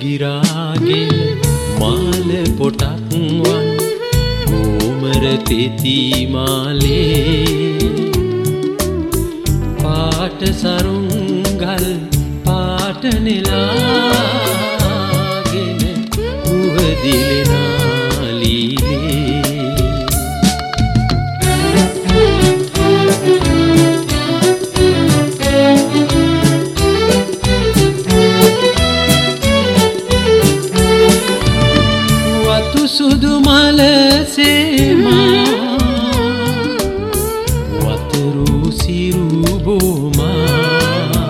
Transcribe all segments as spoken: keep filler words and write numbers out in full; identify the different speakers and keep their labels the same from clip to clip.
Speaker 1: ගිරාගෙන මාල පොටක් වන් ගෝමර තෙති මාලේ පාට සරුංගල් පාට නෙලාගෙන උවදිලෙනා ලීලේ සුදු මල සේමා වතුරු සිරු බොමා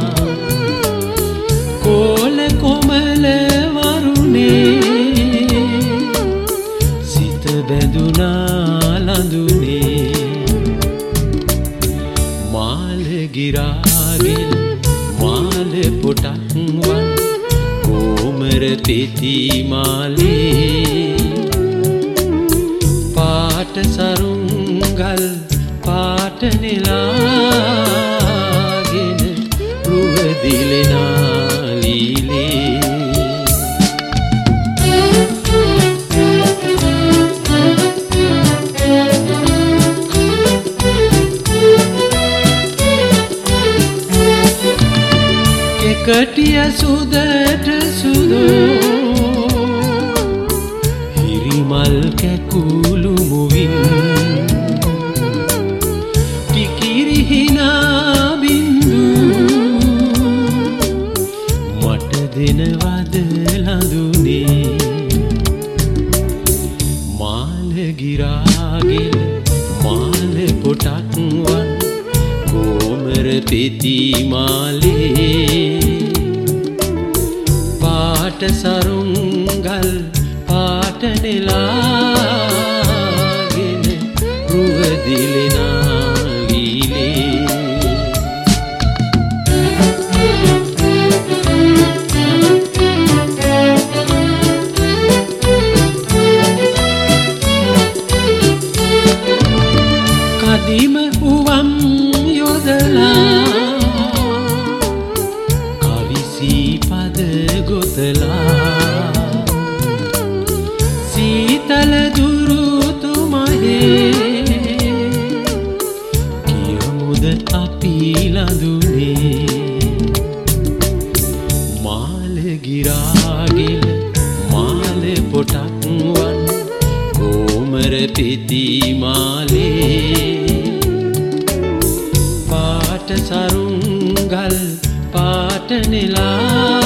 Speaker 1: කොල කොමල වරුනේ සිත බැඳුනා ලඳුනේ මාල ගිරාගෙන මාල පොටක් වන් කොමර තෙති මාලේ පාට සරුංගල් පාට නෙලාගෙන රුවදිලෙනා ලීලේ එකටිය සුදට සුදෝ හිරිමල් කැකුළු මුවින් පිකිරි හිනා බින්දු මට දෙනවද ලඳුනේ මාල ගිරාගෙන මාල පොටක් වන් කොමර තෙති මාලේ පාට සරුංගල් පාට නෙලාගෙන රුවදිලෙනා ලීලේ කදිම උවම් යොදලා කවිසි පද ගොතලා සීතල දුරුතු මහේ කියමුද අපි ලඳුනේ මාල ගිරාගෙන මාල පොටක් වන් කොමර තෙති මාලේ පාට සරුංගල් පාට නෙලා